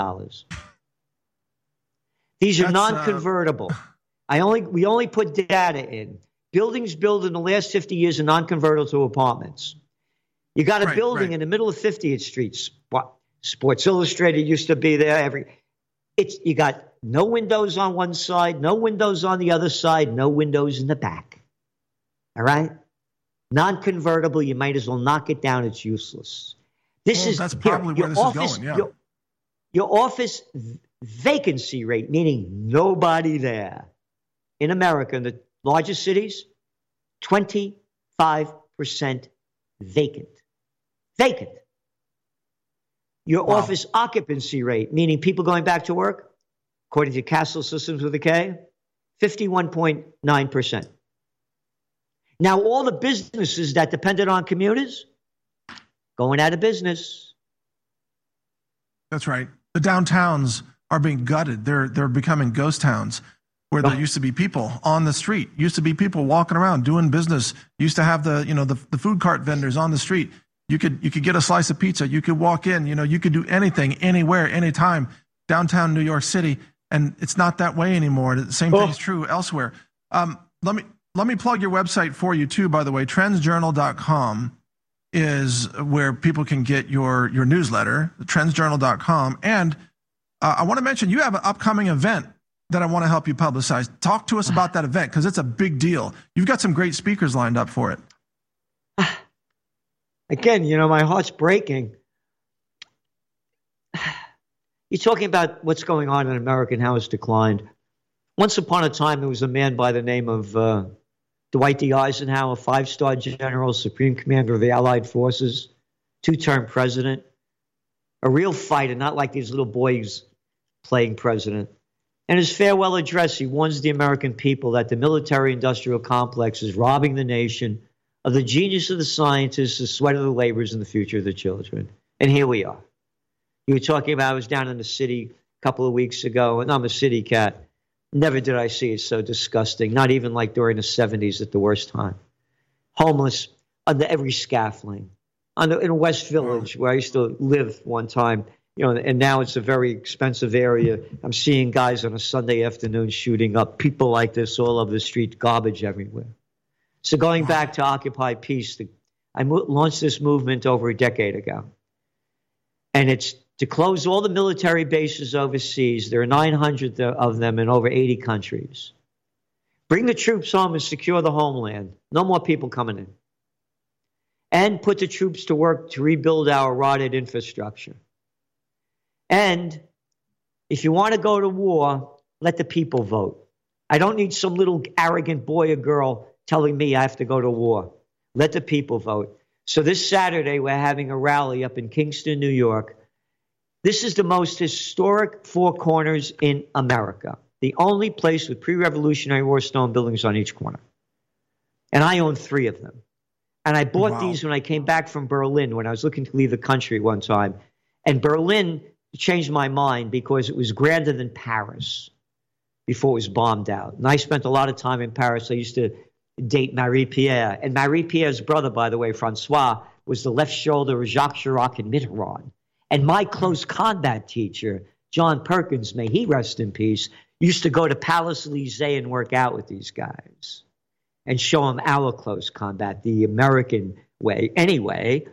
These are non-convertible. We only put data in. Buildings built in the last 50 years are non-convertible to apartments. You got a building in the middle of 50th Street. Sports Illustrated used to be there. You got no windows on one side, no windows on the other side, no windows in the back. All right? Non-convertible, you might as well knock it down. It's useless. That's probably where this is going, yeah. Your office vacancy rate, meaning nobody there, in America, in the largest cities, 25% vacant. Vacant. Your office occupancy rate, meaning people going back to work, according to Castle Systems with a K, 51.9%. Now, all the businesses that depended on commuters, going out of business. That's right. The downtowns are being gutted. They're becoming ghost towns where there used to be people on the street, used to be people walking around doing business, used to have the food cart vendors on the street. You could get a slice of pizza. You could walk in, you could do anything, anywhere, anytime, downtown New York City. And it's not that way anymore. The same thing is true elsewhere. Let me plug your website for you too, by the way. Trendsjournal.com is where people can get your newsletter, trendsjournal.com. And I want to mention you have an upcoming event that I want to help you publicize. Talk to us about that event because it's a big deal. You've got some great speakers lined up for it. Again, my heart's breaking. You're talking about what's going on in America and how it's declined. Once upon a time, there was a man by the name of Dwight D. Eisenhower, 5-star general, supreme commander of the Allied forces, 2-term president, a real fighter, not like these little boys playing president. In his farewell address, he warns the American people that the military-industrial complex is robbing the nation of the genius of the scientists, the sweat of the laborers, and the future of the children. And here we are. You were talking about, I was down in the city a couple of weeks ago, and I'm a city cat. Never did I see it so disgusting, not even like during the 70s at the worst time. Homeless under every scaffolding. In West Village, where I used to live one time, and now it's a very expensive area. I'm seeing guys on a Sunday afternoon shooting up people like this all over the street, garbage everywhere. So going back to Occupy Peace, I launched this movement over a decade ago. And it's to close all the military bases overseas. There are 900 of them in over 80 countries. Bring the troops home and secure the homeland. No more people coming in. And put the troops to work to rebuild our rotted infrastructure. And if you want to go to war, let the people vote. I don't need some little arrogant boy or girl telling me I have to go to war. Let the people vote. So this Saturday, we're having a rally up in Kingston, New York. This is the most historic Four Corners in America. The only place with pre-Revolutionary War stone buildings on each corner. And I own 3 of them. And I bought these when I came back from Berlin, when I was looking to leave the country one time. And Berlin changed my mind because it was grander than Paris before it was bombed out. And I spent a lot of time in Paris. I used to date Marie Pierre. And Marie Pierre's brother, by the way, Francois, was the left shoulder of Jacques Chirac and Mitterrand. And my close combat teacher, John Perkins, may he rest in peace, used to go to Palace Élysée and work out with these guys and show them our close combat, the American way. Anyway,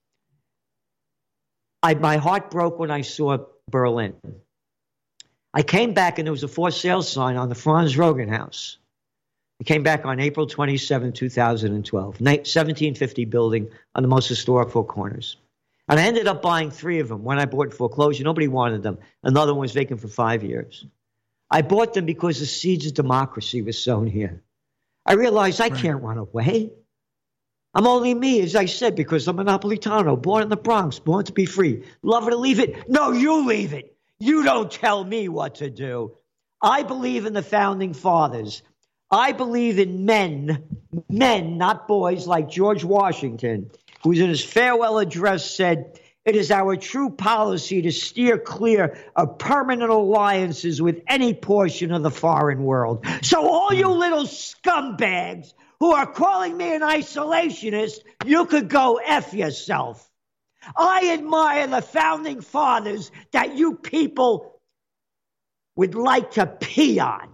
my heart broke when I saw Berlin. I came back and there was a for sale sign on the Franz Roggen House. I came back on April 27, 2012, 1750 building on the most historic Four Corners. And I ended up buying 3 of them. One I bought in foreclosure. Nobody wanted them. Another one was vacant for 5 years. I bought them because the seeds of democracy were sown here. I realized I can't run away. I'm only me, as I said, because I'm a Napolitano, born in the Bronx, born to be free. Love it or leave it? No, you leave it. You don't tell me what to do. I believe in the founding fathers. I believe in men, not boys like George Washington, who in his farewell address said, It is our true policy to steer clear of permanent alliances with any portion of the foreign world. So all you little scumbags who are calling me an isolationist, you could go F yourself. I admire the founding fathers that you people would like to pee on.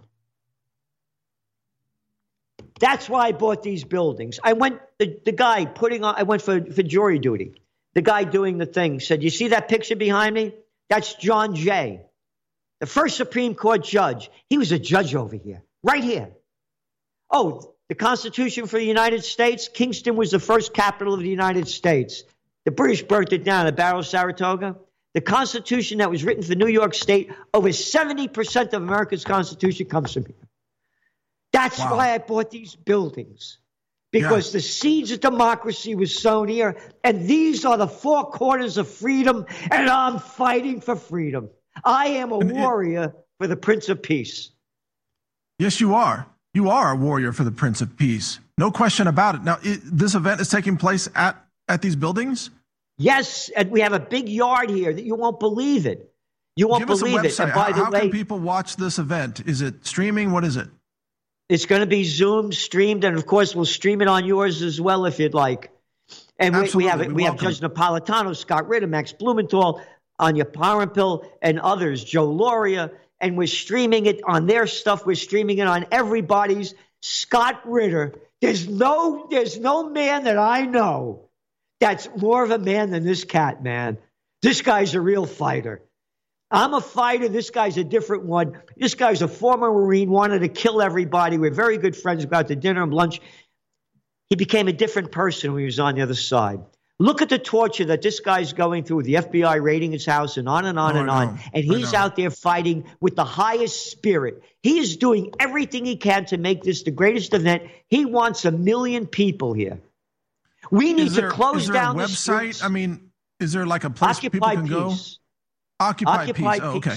That's why I bought these buildings. I went for jury duty. The guy doing the thing said, you see that picture behind me? That's John Jay, the first Supreme Court judge. He was a judge over here, right here. Oh, the Constitution for the United States, Kingston was the first capital of the United States. The British burnt it down at Barrow, Saratoga. The Constitution that was written for New York State, over 70% of America's Constitution comes from here. That's why I bought these buildings. Because the seeds of democracy was sown here, and these are the four corners of freedom, and I'm fighting for freedom. I am a warrior for the Prince of Peace. Yes, you are. You are a warrior for the Prince of Peace. No question about it. Now, this event is taking place at these buildings? Yes, and we have a big yard here that you won't believe it. You won't believe it. And by the way, how can people watch this event? Is it streaming? What is it? It's going to be Zoom streamed, and of course, we'll stream it on yours as well if you'd like. And we have Judge Napolitano, Scott Ritter, Max Blumenthal, Anya Parampil, and others, Joe Lauria, and we're streaming it on their stuff. We're streaming it on everybody's. Scott Ritter, there's no man that I know that's more of a man than this cat, man. This guy's a real fighter. I'm a fighter. This guy's a different one. This guy's a former Marine, wanted to kill everybody. We're very good friends. We go out to dinner and lunch. He became a different person when he was on the other side. Look at the torture that this guy's going through with the FBI raiding his house and on and on and on. And he's out there fighting with the highest spirit. He is doing everything he can to make this the greatest event. He wants 1 million people here. We need to close down the streets. I mean, is there like a place people can go? Occupy Peace. Oh, okay.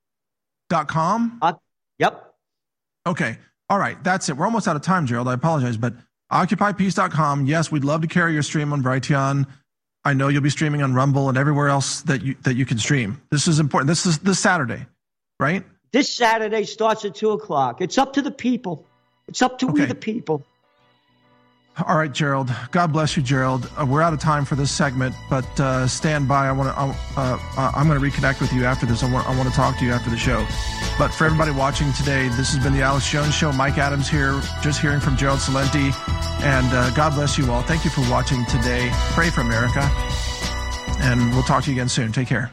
.com? Yep. Okay. All right. That's it. We're almost out of time, Gerald. I apologize, but occupypeace.com. Yes, we'd love to carry your stream on Brighteon. I know you'll be streaming on Rumble and everywhere else that you can stream. This is important. This is this Saturday, right? This Saturday starts at 2:00. It's up to the people. It's up to we the people. All right, Gerald. God bless you, Gerald. We're out of time for this segment, but stand by. I'm going to reconnect with you after this. I want to talk to you after the show. But for everybody watching today, this has been the Alex Jones Show. Mike Adams here, just hearing from Gerald Celente. And God bless you all. Thank you for watching today. Pray for America. And we'll talk to you again soon. Take care.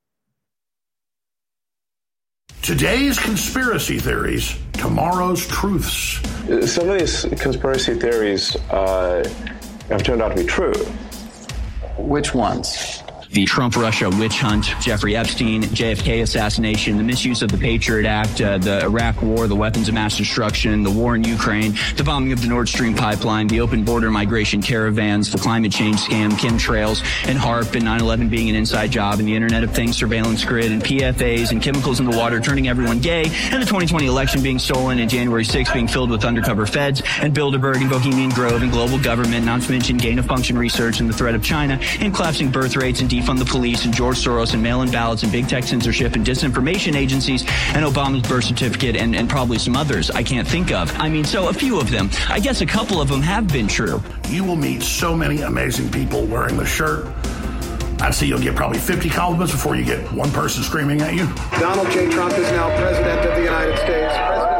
Today's conspiracy theories, tomorrow's truths. Some of these conspiracy theories have turned out to be true. Which ones? The Trump-Russia witch hunt, Jeffrey Epstein, JFK assassination, the misuse of the Patriot Act, the Iraq War, the weapons of mass destruction, the war in Ukraine, the bombing of the Nord Stream pipeline, the open border migration caravans, the climate change scam, chemtrails, and HAARP, and 9/11 being an inside job, and the Internet of Things surveillance grid, and PFAs, and chemicals in the water turning everyone gay, and the 2020 election being stolen, and January 6th being filled with undercover feds, and Bilderberg, and Bohemian Grove, and global government, not to mention gain-of-function research, and the threat of China, and collapsing birth rates, and defund the police, and George Soros, and mail-in ballots, and big tech censorship, and disinformation agencies, and Obama's birth certificate, and probably some others I can't think of. I mean, so a few of them. I guess a couple of them have been true. You will meet so many amazing people wearing the shirt. I'd say you'll get probably 50 compliments before you get one person screaming at you. Donald J. Trump is now president of the United States.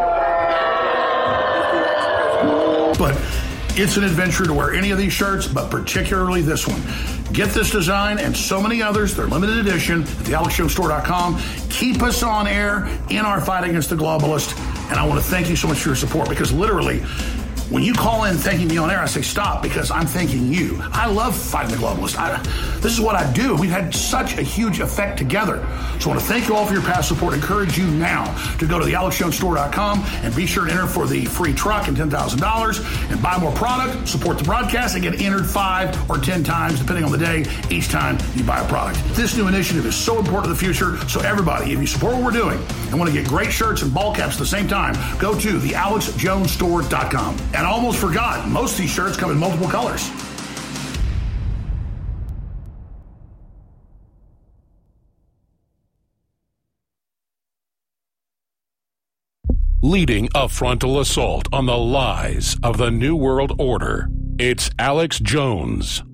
But it's an adventure to wear any of these shirts, but particularly this one. Get this design and so many others. They're limited edition at thealexjonestore.com. Keep us on air in our fight against the globalist. And I want to thank you so much for your support, because literally, when you call in thanking me on air, I say stop, because I'm thanking you. I love fighting the globalist. This is what I do. We've had such a huge effect together. So I want to thank you all for your past support. Encourage you now to go to thealexjonestore.com and be sure to enter for the free truck and $10,000 and buy more product, support the broadcast, and get entered 5 or 10 times, depending on the day, each time you buy a product. This new initiative is so important to the future. So everybody, if you support what we're doing and want to get great shirts and ball caps at the same time, go to thealexjonestore.com. And I almost forgot, most of these shirts come in multiple colors. leading a frontal assault on the lies of the New World Order. It's Alex Jones.